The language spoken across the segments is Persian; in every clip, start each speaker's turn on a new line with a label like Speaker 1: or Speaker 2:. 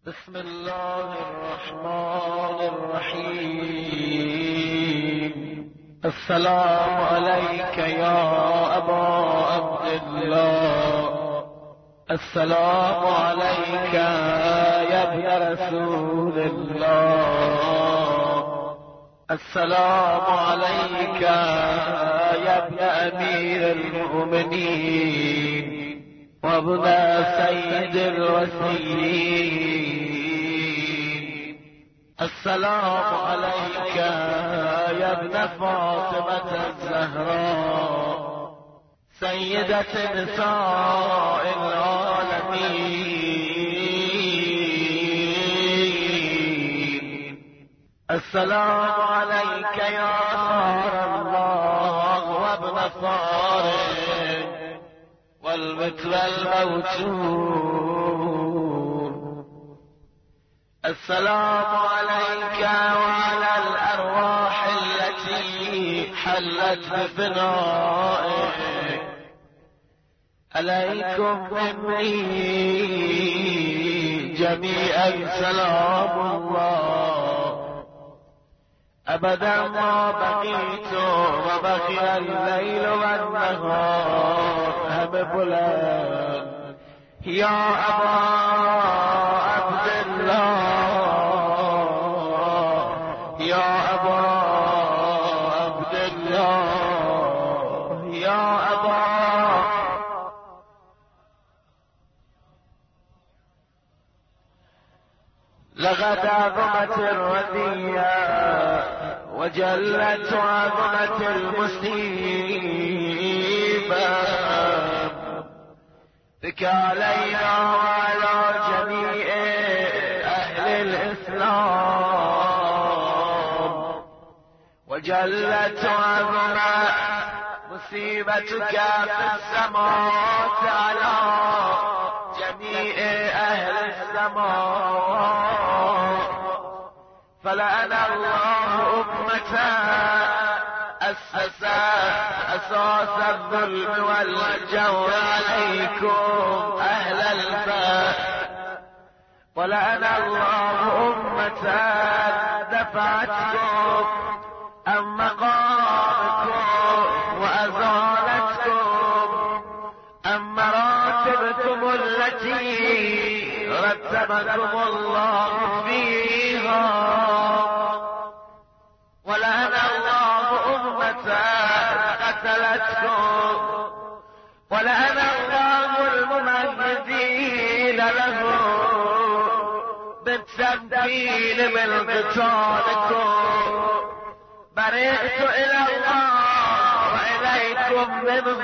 Speaker 1: بسم الله الرحمن الرحيم. السلام عليك يا أبا عبد الله، السلام عليك يا ابن رسول الله، السلام عليك يا ابن أمير المؤمنين وابن سيد الوسيلين، السلام عليك يا ابن فاطمة الزهراء سيدة نساء العالمين، السلام عليك يا صار الله وابن صارم والمثل الموتور، السلام عليك وعلى الأرواح التي حلت بفنائك، عليكم مني جميعا سلام الله أبدا ما بقيت وبقي الليل والنهار هم بلند يا أبا عبد الله، يا أبا عبد الله، يا أبا لقد عظمت الرذية وجلت عظمت المصيبة بك علينا وعلى جميع أهل الإسلام، وجلت عظمت مصيبتك في السماوات على جميع أهل السماء، فلعن الله أمة أسس أساس الظلم والجور عليكم أهل الباب، ولعن الله أمة دفعتكم عن مقامكم وأزالتكم عن مراتبكم التي رتبكم الله فيها، ولعن الله أمة قتلتكم، ولعن الله الممهدين له بالتمكين من قتالكم، برئت إلى الله وإليكم منه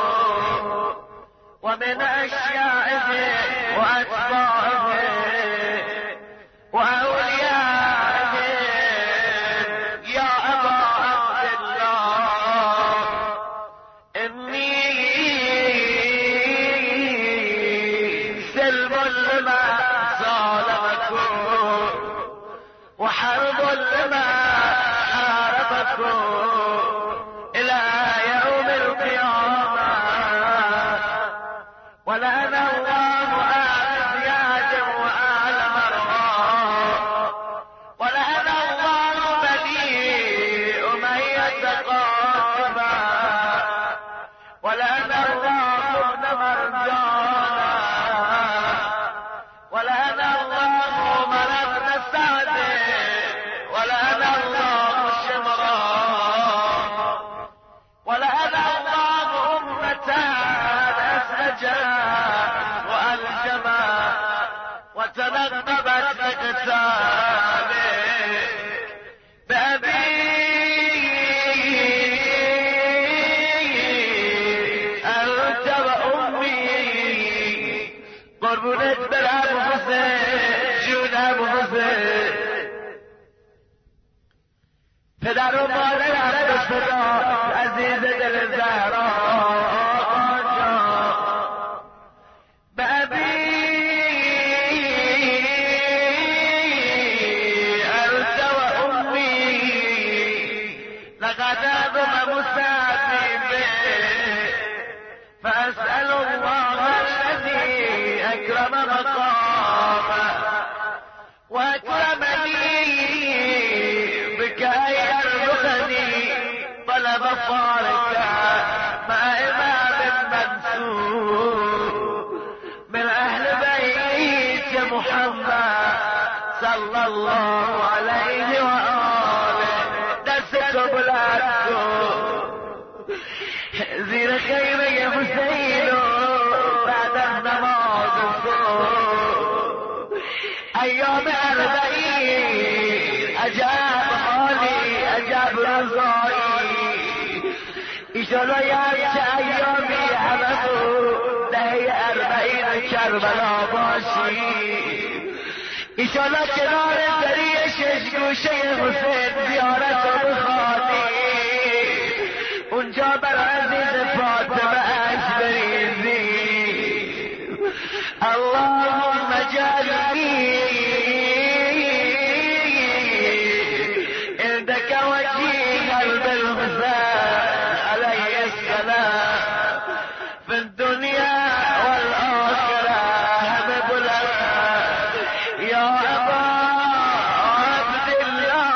Speaker 1: ومن أشيائه وأتباعه وأوليائه يا أبا عبد الله، إني سلم لما ظالمكم وحرب لما حاربكم إلى يوم القيامة، ولعن الله آل زياد وآل مروان، ولعن الله بني أمية قاتبا، ولعن الله ابن مرجانا، ولعن الله عمر بن سعد، ولعن الله شمران، ولعن الله أمة أسجا وألجما وتنقبت بقتاله بأبي أنت وأمي قربونت بالأبو حسين جون أبو حسين پدر و مادر عرب خدا عزیز دل زهرا به ابی محمد صلی الله علیه و آله. دستتو بلند کن زیر خیمه حسین بعد از نماز صبح ایام اربعین عجب حالی عجب رضایی ایشالا یه ایامی همه دهه اربعین کربلا باشی ایشالا کنار دری شش گوشه حسین زیارت رو بخوانی اونجا بر عزیز فاطمه اش بریزی اللهم جعلنی عندك وجيها بالحسين عليه السلام في الدنيا والآخرة حبيب الله يا أبا عبد الله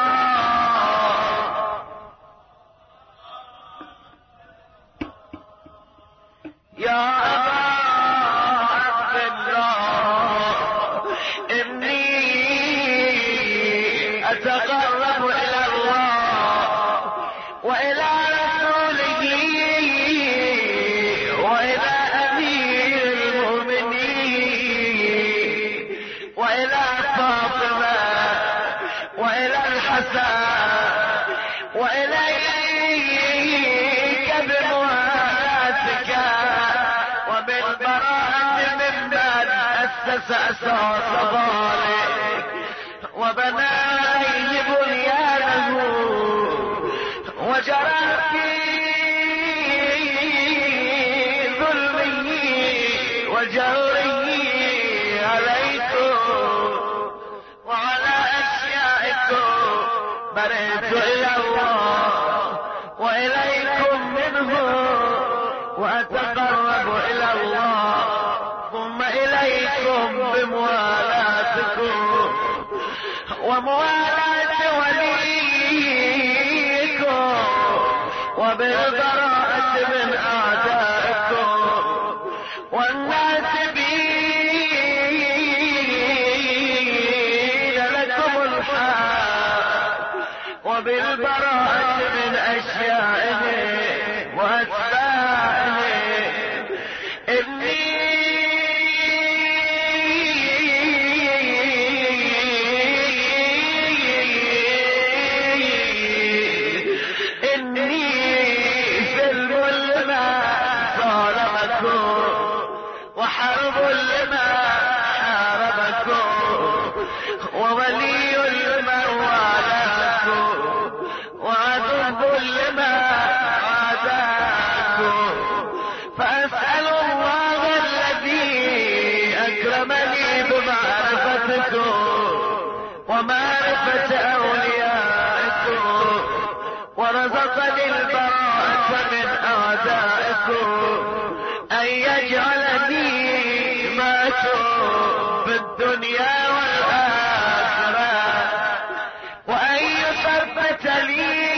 Speaker 1: يا أبا عبد الله إني أتقرب إلى الله وإلى رسوله وإلى أمير المؤمنين وإلى فاطمة وإلى الحسن وإليك بموالاتك وبالبراءة ممن أسس أساس ذلك وبنى عليه بنيانه وجرى في ظلمه وجره عليكم وعلى أشيائكم برئت إلى الله وإليكم منه وأتقرب إلى الله ثم إليكم بموالاتكم وموالاة وليكم وبالبراءة من أعدائكم والناسبين لكم الحق وبالبراءة من أشيائهم وأتباعهم وحرب لما حاربكم وولي لمن والاكم وعدو لما عاداكم فأسأل الله الذي أكرمني بمعرفتكم ومعرفة أوليائكم ورزقني البراءة من أعدائكم أن يجعلني معكم في الدنيا والآخرة وأن يثبت لي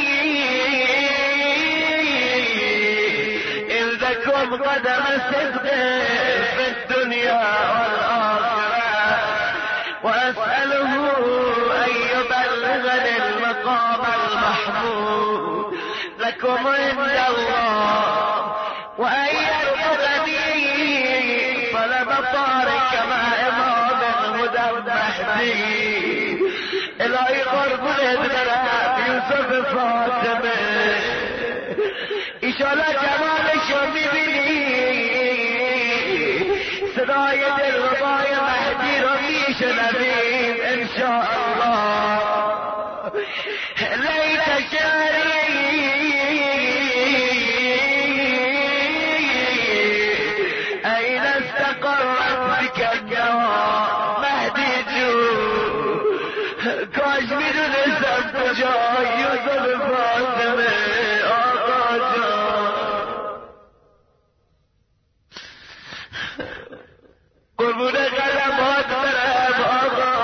Speaker 1: عندكم قدم صدق في الدنيا والآخرة وأسأله أن يبلغني المقام المحمود لكم عند الله وأن يرفضني فلم طارك مع إمام الهدى المهدي إلهي قرب الإدراك يوسف فاطمة إن شاء الله جمال شمي بني صدايا الرضايا مهدي رميش نبيب إن شاء الله ليت شعري أين استقرت بك الجواب مهدي جو كاش بدون اسم جاي يوسف فاطمة آقا جان قربون قلمات برم آقا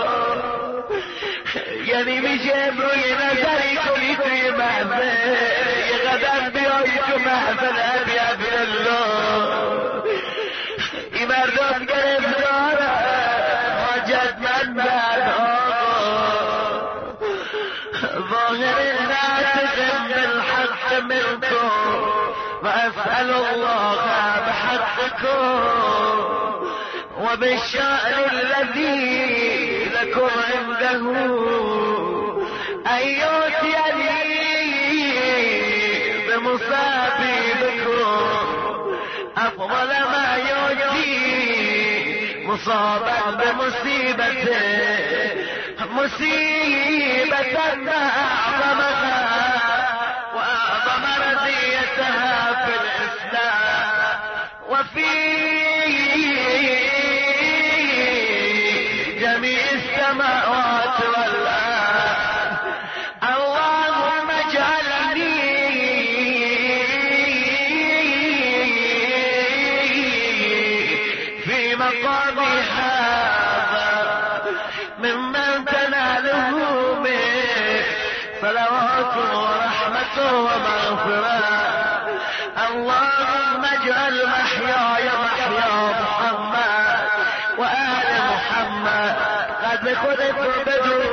Speaker 1: یعنی میشه روی نظری کنی توی محفل یه قدم بیایی تو محفل ابی عبدالله این مردم گرفتارن حاج منكم وأسأل الله بحقكم وبالشأن الذي لكم عنده أن يؤتيني بمصابيبكم أفضل ما يؤتي مصابا بمصيبته مصيبة ما أعظمها وأعظم رزيتها في الإسلام وفي جميع السماوات والأرض. اللهم اجعلني في مقامي هذا ممن تناله به صلوات ورحمة ومغفرة. اللهم اجعل محياي محيا محمد وآل محمد. قد خذت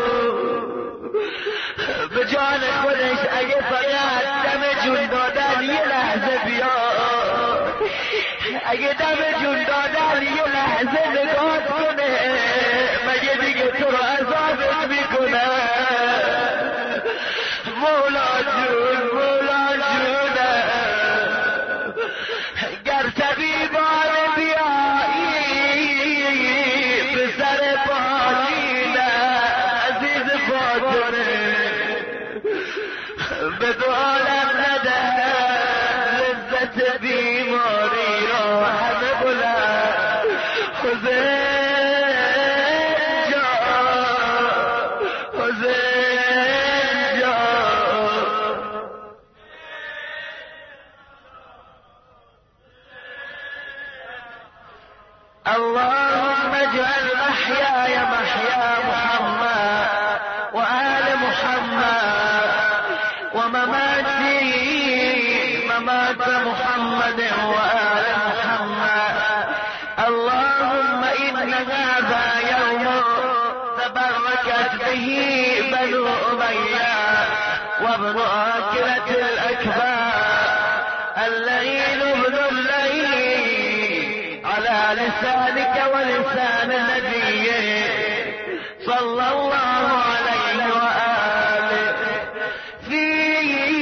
Speaker 1: بجان خودش اگه فقط دم جون دادن یه لحظه بیاد، اگه دم جون دادن یه لحظه نگاه کنه مگه دیگه تو رو عذابت میکنه. مولا جون مولا جونه گر طبیبان بیایی به سر پاچینه عزیز فاطمه به دعالم نده لذت بیماری را همه بلند. حسین جان حسین جان. اللهم اجعل محياي محيا محمد وآل محمد ومماتي ممات محمد وآل محمد. اللهم إن هذا يوم تبركت به بنو أمية وابن آكلة الأكبر الليل ابن الليل على لسانك ولسان نبيه صلى الله عليه وآله. في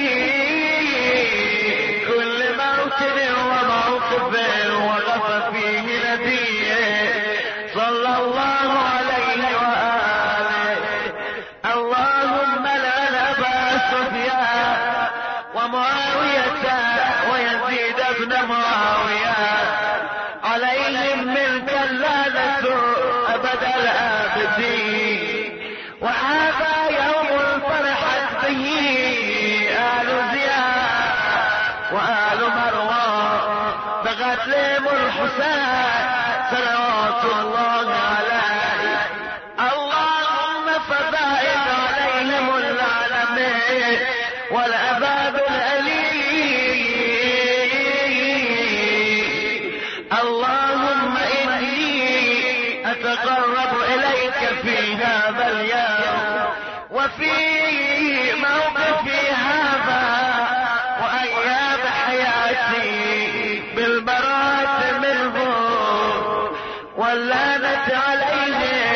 Speaker 1: كل موطن وموقف وقف فيه نبيه صلى الله عليه وآله. اللهم لعن أبا سفيان ومعاوية ويزيد بن معاوية عليهم منك اللعنة أبد الآبدين. وهذا يوم فرحت به آل زياد وآل مروان بقتلهم الحسين صلوات الله عليه. اللهم فبائد عليهم العالمين والعذاب الأليم. اللهم إني أتقرب إليك في هذا اليوم وفي موقفي هذا وأيام حياتي بالبراءة منه واللعنة عليه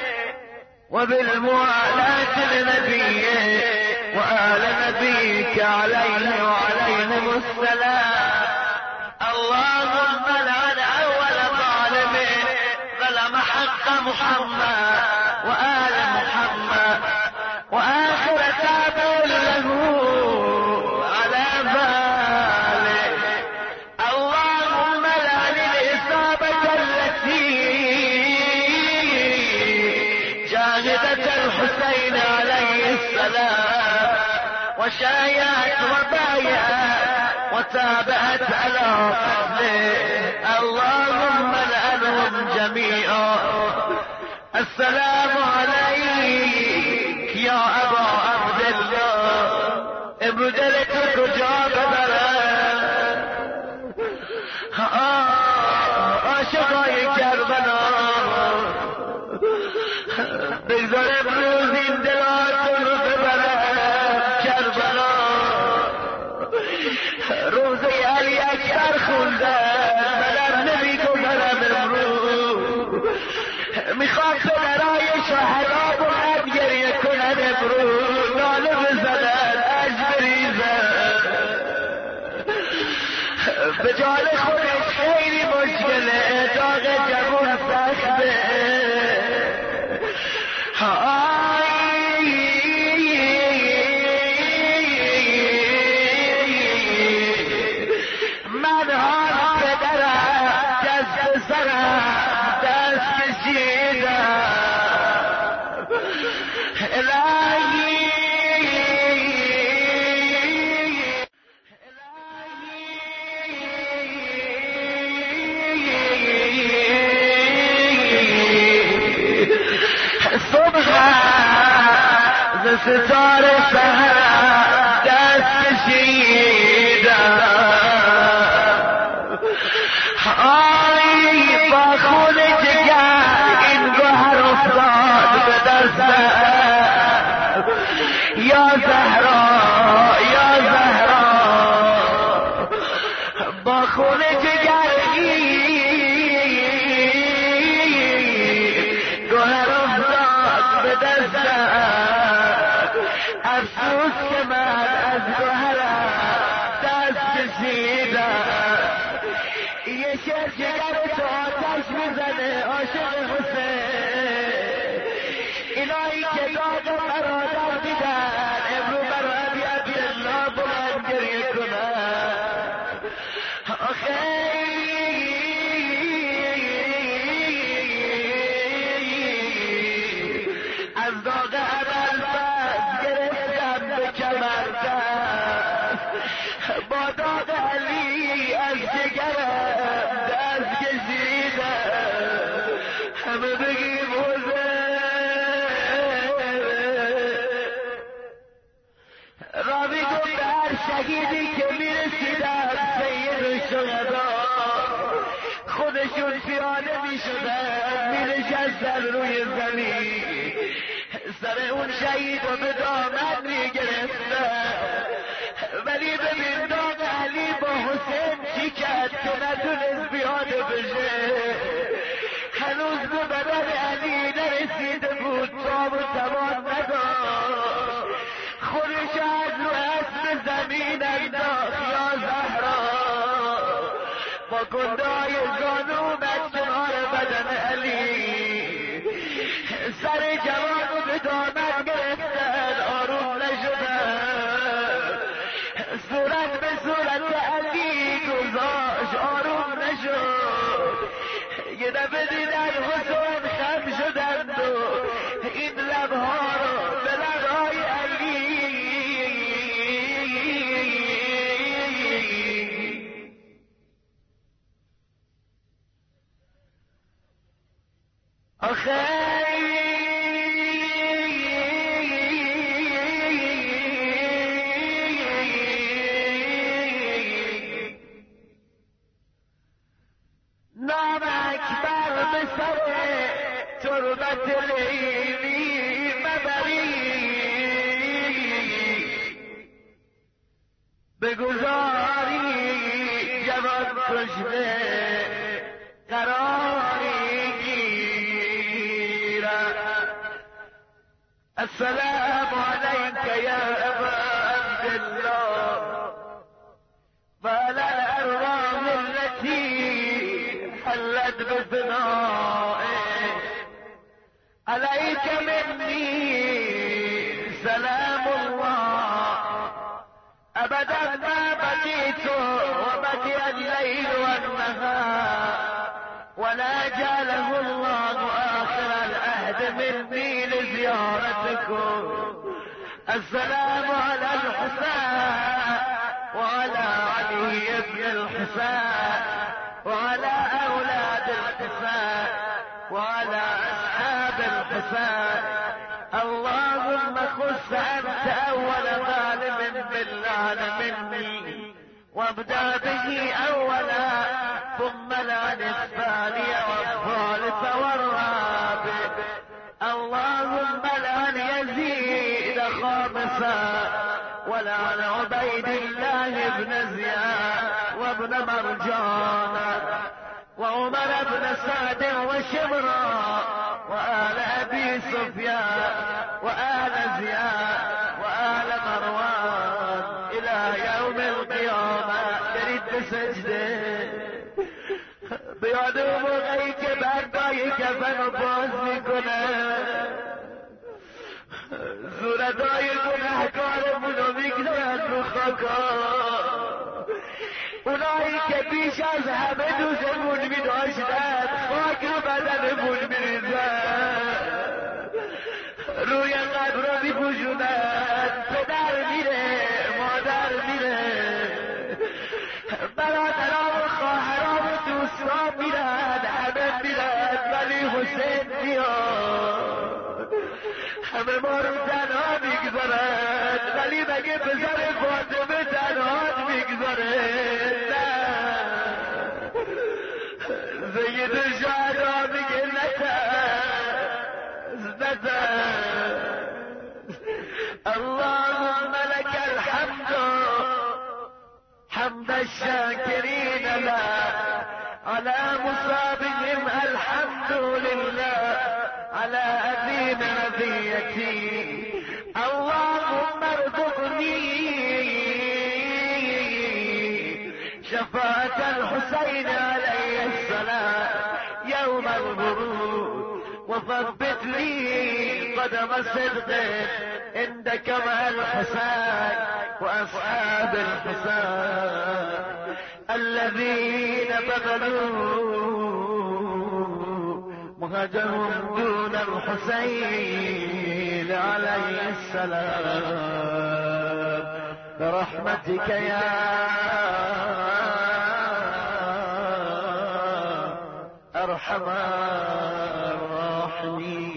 Speaker 1: وبالموالاة لنبيه وآل نبيك عليه وعليهم السلام. اللهم لعن أول ظالم ظلم حق محمد وآل محمد وآخر تابع له على ذلك. اللهم لعن الإصابة التي جاهدت الحسين عليه السلام وشايعت وبايعت وتابعت على قتله. اللهم لعنهم جميعا. السلام عليك يا أبا عبد الله ابن جلتك جاب عاشقای کربلا بگذار امروز این دلاتون رو ببرن کربلا. رجال خودش خیلی مشکله، داغ جوون سخته. من ها پدرم دست سرم دست کشیدم، الهی صبح ز ستاره سهر دست کشیدم، آی با خون جگر این گوهر افتاد به دستم. یا زهرا یا زهرا با خون جگر گوهر افتاد به دستم. افسوس که من از گوهرم دست کشیدم. یه شعر جگر تو آتش میزنه عاشق حسین، اینایی که داد برادر دیدن امرو برای عبدالله بلند گریه کنن. آخه از داغ ابوالفضل گرفتم به کمر دست، با داغ علی از جگرم دست کشیدم. همه بگیم حسین. راوی گفت به هر شهیدی که میرسیدن سید الشهدا خودشون پیاده میشدن مینشستن روی زمین، سر اون شهید رو به دامن میگرفتن. ولی ببین داغ علی با حسین چی کرد که نتونست پیاده بشه. هنوز به بدن علی نرسیده بود، تاب و توان نداشت، خودش از رو اسب زمین انداخت. یا زهرا با گندای زانو اومد کنار بدن علی، سر جوان رو به دامن گرفتن، آروم نشدن. صورت به صورت علی گذاشت، آروم نشد. یه دفعه دیدن حسین خم شدند و این لبها رو به لبهای علی. آخه نام اکبر به سر تربت لیلی مبری، بگذاری جوان کشته قراری گیرد. السلام علیک یا ابا عبدالله وعلى الأرواح التي حلت بفنائه، عليك مني سلام الله أبدا ما بقيت وبقي الليل والنهار، ولا جعله الله آخر العهد مني لزيارتكم. السلام على الحسين وعلى علي بن الحسين وعلى أولاد الحسين وعلى أصحاب الحسين. اللهم خص أنت أول ظالم باللعن مني، وابدأ به أولا ثم لعن الثاني والثالث والرابع. اللهم لعن يزيد خامسا، ولعن عبيد الله بن زياد وابن مرجان وعمر بن سعد وشمرا وآل أبي سفيان وآل زياد وآل مروان إلى يوم القيامة. تريد سجده کفن رو باز میکنه، صورتای گناهکارمون رو میگذارن رو خاکا. اونایی که پیش از همه دوستمون میداشتن خاک رو بدنمون میریزن، روی قبر رو میپوشونن، پدر میره، مادر میره، برادران و خواهران و دوستان میرن، همه میرن، ولی حسین میاد. همه ما رو تنها میگذارن، ولی مگه پسر فاطمه تنها میگذاره؟ نه، سید الشهدا میگه نترس. اللهم لك الحمد حمد الشاكرين لك على مصابهم، الحمد لله على أدين رضيتي. اللهم ارزقني شفاعة الحسين عليه السلام يوم الغروب، وثبت لي قدم صدق عندك مع الحسين وأصحاب الحسين الذين بذلوا مهجهم دون الحسين عليه السلام برحمتك يا أرحم الراحمين.